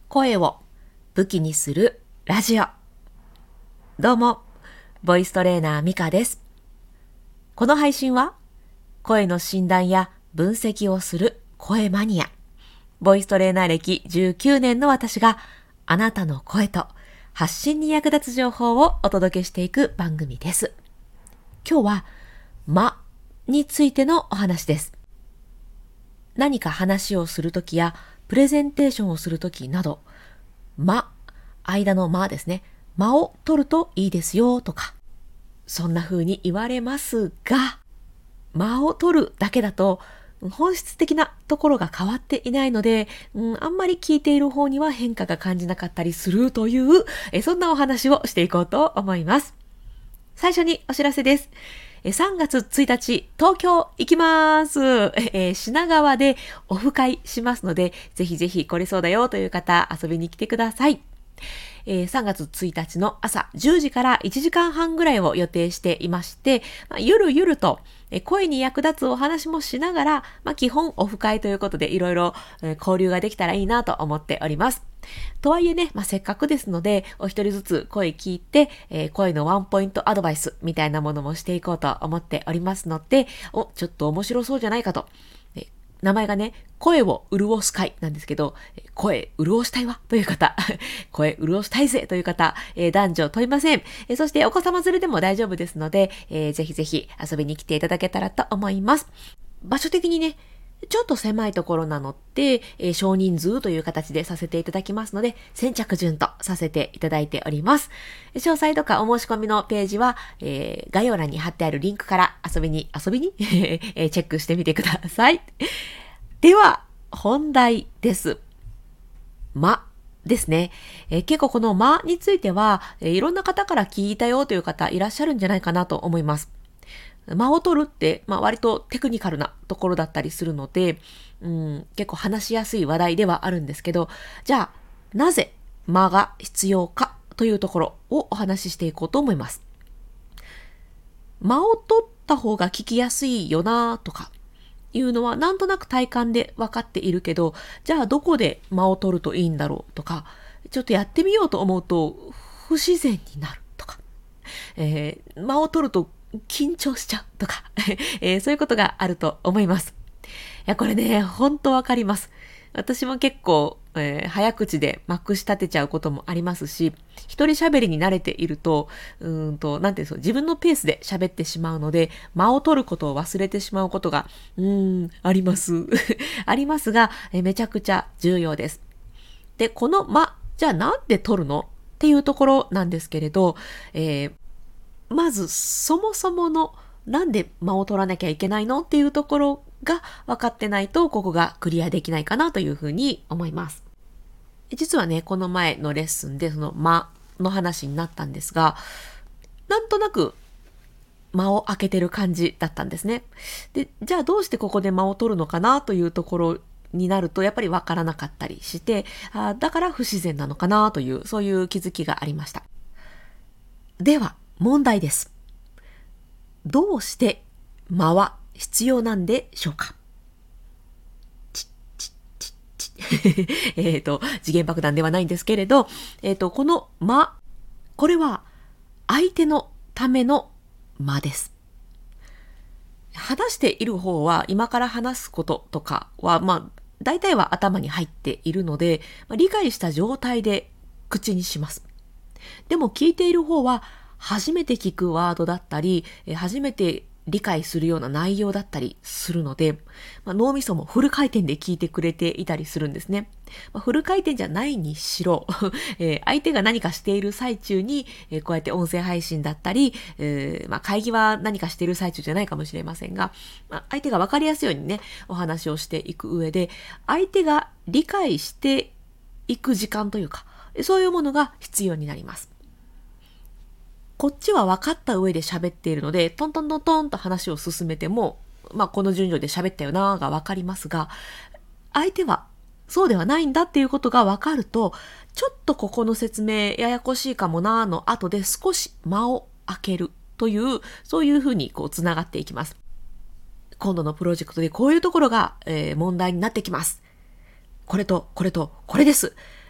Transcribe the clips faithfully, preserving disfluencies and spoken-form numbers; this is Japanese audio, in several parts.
声を武器にするラジオ。どうも、ボイストレーナーミカです。この配信は、声の診断や分析をする声マニア、ボイストレーナー歴じゅうきゅうねんの私が、あなたの声と発信に役立つ情報をお届けしていく番組です。今日は、間についてのお話です。何か話をするときや、プレゼンテーションをするときなど、間、間の間ですね。間を取るといいですよとか、そんな風に言われますが、間を取るだけだと本質的なところが変わっていないので、うん、あんまり聞いている方には変化が感じなかったりするという、えそんなお話をしていこうと思います。最初にお知らせです。さんがつついたち、東京行きます。えー、品川でオフ会しますので、ぜひぜひ来れそうだよという方、遊びに来てください。えー、さんがつついたちの朝じゅうじからいちじかんはんぐらいを予定していまして、まあ、ゆるゆると声に役立つお話もしながら、まあ、基本オフ会ということでいろいろ交流ができたらいいなと思っております。とはいえね、まあ、せっかくですので、お一人ずつ声聞いて、えー、声のワンポイントアドバイスみたいなものもしていこうと思っておりますので、お、ちょっと面白そうじゃないかと。名前がね、声を潤す会なんですけど、声潤したいわという方、声潤したいぜという方、えー、男女問いません、えー。そしてお子様連れでも大丈夫ですので、えー、ぜひぜひ遊びに来ていただけたらと思います。場所的にね、ちょっと狭いところなので、えー、少人数という形でさせていただきますので、先着順とさせていただいております。詳細とかお申し込みのページは、えー、概要欄に貼ってあるリンクから遊びに、遊びに、えー、チェックしてみてください。では、本題です。間ですね。えー、結構この間については、えー、いろんな方から聞いたよという方いらっしゃるんじゃないかなと思います。間を取るって、まあ、割とテクニカルなところだったりするので、うん、結構話しやすい話題ではあるんですけど、じゃあ、なぜ間が必要かというところをお話ししていこうと思います。間を取った方が聞きやすいよなとかいうのはなんとなく体感で分かっているけど、じゃあどこで間を取るといいんだろうとか、ちょっとやってみようと思うと不自然になるとか、えー、間を取ると緊張しちゃうとか、えー、そういうことがあると思います。いや、これね、ほんとわかります。私も結構、えー、早口でまくし立てちゃうこともありますし、一人喋りに慣れていると、うーんと、なんていうんですか、自分のペースで喋ってしまうので、間を取ることを忘れてしまうことが、うーん、あります。ありますが、えー、めちゃくちゃ重要です。で、この間、じゃあなんで取るのっていうところなんですけれど、えーまずそもそものなんで間を取らなきゃいけないのっていうところが分かってないとここがクリアできないかなというふうに思います。実はね、この前のレッスンでその間の話になったんですが、なんとなく間を空けてる感じだったんですね。で、じゃあどうしてここで間を取るのかなというところになるとやっぱり分からなかったりして、あ、だから不自然なのかなというそういう気づきがありました。では問題です。どうして間は必要なんでしょうか？チッチッチッチッえっと、時限爆弾ではないんですけれど、えっと、この間、これは相手のための間です。話している方は今から話すこととかは、まあ、大体は頭に入っているので、まあ、理解した状態で口にします。でも聞いている方は、初めて聞くワードだったり、初めて理解するような内容だったりするので、まあ、脳みそもフル回転で聞いてくれていたりするんですね。まあ、フル回転じゃないにしろ、えー、相手が何かしている最中に、えー、こうやって音声配信だったり、えーまあ、会議は何かしている最中じゃないかもしれませんが、まあ、相手が分かりやすいようにね、お話をしていく上で、相手が理解していく時間というか、そういうものが必要になります。こっちは分かった上で喋っているので、トントントントンと話を進めても、まあこの順序で喋ったよなーが分かりますが、相手はそうではないんだっていうことが分かると、ちょっとここの説明ややこしいかもなーの後で少し間を空けるという、そういうふうにこうつながっていきます。今度のプロジェクトでこういうところが、えー、問題になってきます。これとこれとこれです。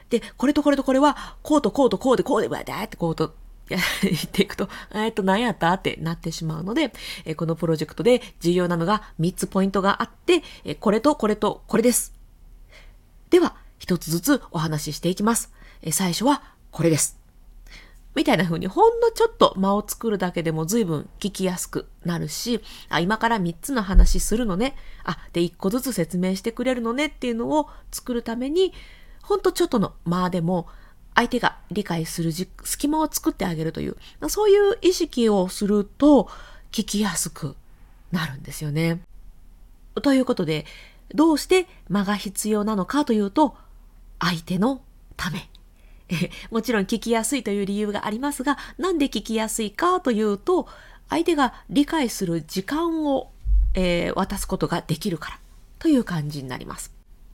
で、これとこれとこれは、こうとこうとこうでこうで、わだーってこうと、や言っていくと、えっと、何やったってなってしまうので、えこのプロジェクトで重要なのがみっつポイントがあって、えこれとこれとこれです。では、一つずつお話ししていきます。え最初はこれです。みたいな風にほんのちょっと間を作るだけでも随分聞きやすくなるし、あ、今からみっつの話するのね。あ、で、いっこずつ説明してくれるのねっていうのを作るために、ほんとちょっとの間でも相手が理解する隙間を作ってあげるという、そういう意識をすると聞きやすくなるんですよね。ということで、どうして間が必要なのかというと、相手のため。もちろん聞きやすいという理由がありますが、なんで聞きやすいかというと、相手が理解する時間を、えー、渡すことができるからという感じになります。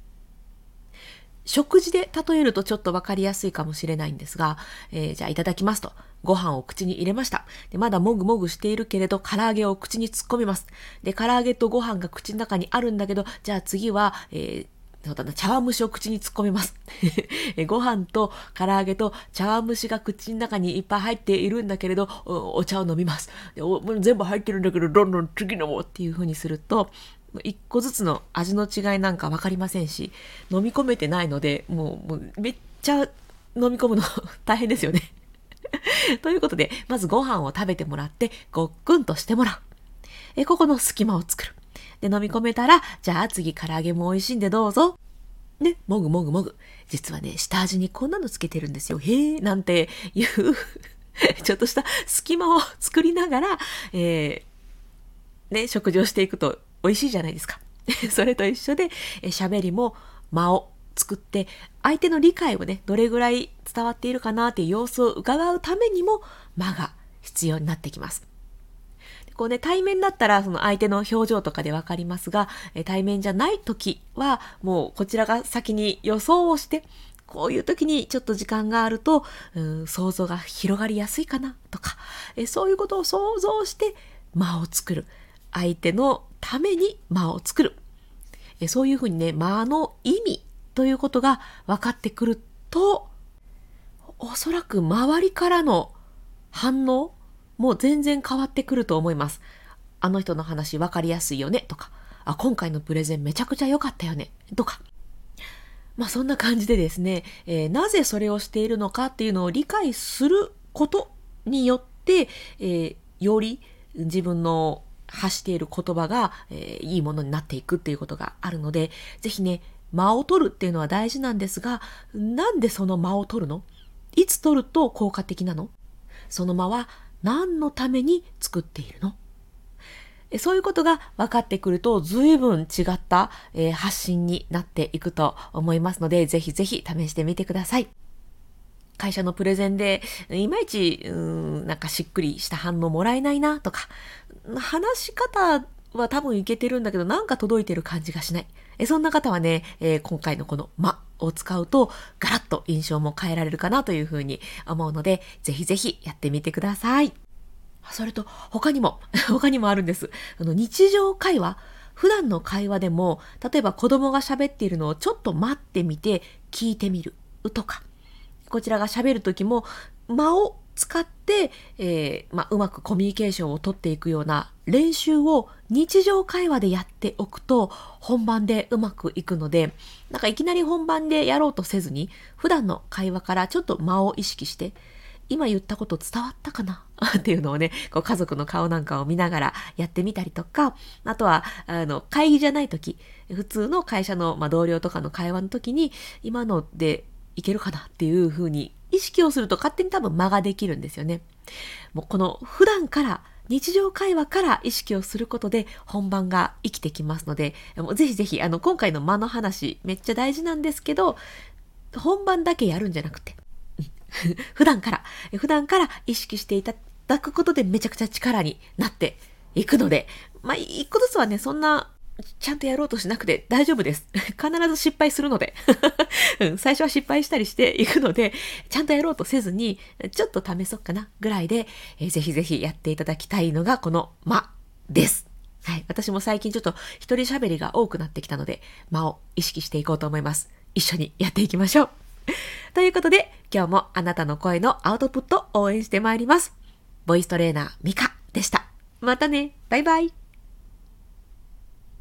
食事で例えるとちょっとわかりやすいかもしれないんですが、えー、じゃあいただきますと、ご飯を口に入れました。で、まだもぐもぐしているけれど、唐揚げを口に突っ込みます。で、唐揚げとご飯が口の中にあるんだけど、じゃあ次は、えーそうだな、茶碗蒸しを口に突っ込みます。ご飯と唐揚げと茶碗蒸しが口の中にいっぱい入っているんだけれど、お, お茶を飲みます。でお全部入ってるんだけど、どんどん次飲もうっていう風にすると、一個ずつの味の違いなんかわかりませんし、飲み込めてないので、もう、もうめっちゃ飲み込むの大変ですよね。ということで、まずご飯を食べてもらって、ごっくんとしてもらう。えここの隙間を作る。で、飲み込めたら、じゃあ次唐揚げも美味しいんでどうぞ。ね、もぐもぐもぐ。実はね、下味にこんなのつけてるんですよ。へーなんていうちょっとした隙間を作りながら、えー、ね、食事をしていくと美味しいじゃないですか。それと一緒で、喋りも間を作って、相手の理解をね、どれぐらい伝わっているかなっていう様子を伺うためにも間が必要になってきます。こうね、対面だったらその相手の表情とかでわかりますが、対面じゃない時はもうこちらが先に予想をして、こういう時にちょっと時間があると、うん、想像が広がりやすいかなとか、えそういうことを想像して間を作る。相手のために間を作る。えそういうふうにね、間の意味ということが分かってくると、おそらく周りからの反応もう全然変わってくると思います。あの人の話分かりやすいよねとか、あ、今回のプレゼンめちゃくちゃ良かったよねとか。まあそんな感じでですね、えー、なぜそれをしているのかっていうのを理解することによって、えー、より自分の発している言葉が、えー、いいものになっていくっていうことがあるので、ぜひね、間を取るっていうのは大事なんですが、なんでその間を取るの？いつ取ると効果的なの？その間は何のために作っているの？そういうことが分かってくると随分違った、えー、発信になっていくと思いますので、ぜひぜひ試してみてください。会社のプレゼンでいまいちうーんなんかしっくりした反応もらえないなとか、話し方は多分いけてるんだけどなんか届いてる感じがしない。えそんな方はね、えー、今回のこの間を使うとガラッと印象も変えられるかなというふうに思うので、ぜひぜひやってみてください。それと他にも他にもあるんです。あの日常会話、普段の会話でも、例えば子供が喋っているのをちょっと待ってみて聞いてみるとか、こちらが喋るときも間を使って、えーまあ、うまくコミュニケーションを取っていくような練習を日常会話でやっておくと本番でうまくいくので、なんかいきなり本番でやろうとせずに、普段の会話からちょっと間を意識して、今言ったこと伝わったかなっていうのをね、こう家族の顔なんかを見ながらやってみたりとか、あとはあの会議じゃないとき、普通の会社の、まあ、同僚とかの会話のときに今のでいけるかなっていうふうに意識をすると勝手に多分間ができるんですよね。もうこの普段から日常会話から意識をすることで本番が生きてきますので、もうぜひぜひあの今回の間の話めっちゃ大事なんですけど、本番だけやるんじゃなくて普段から普段から意識していただくことでめちゃくちゃ力になっていくので、まあ一個ずつはね、そんなちゃんとやろうとしなくて大丈夫です。必ず失敗するので最初は失敗したりしていくので、ちゃんとやろうとせずにちょっと試そうかなぐらいで、えー、ぜひぜひやっていただきたいのがこの間です。はい、私も最近ちょっと一人喋りが多くなってきたので、間を意識していこうと思います。一緒にやっていきましょう。 ということで、今日もあなたの声のアウトプット応援してまいります。ボイストレーナーミカでした。またね。バイバイ。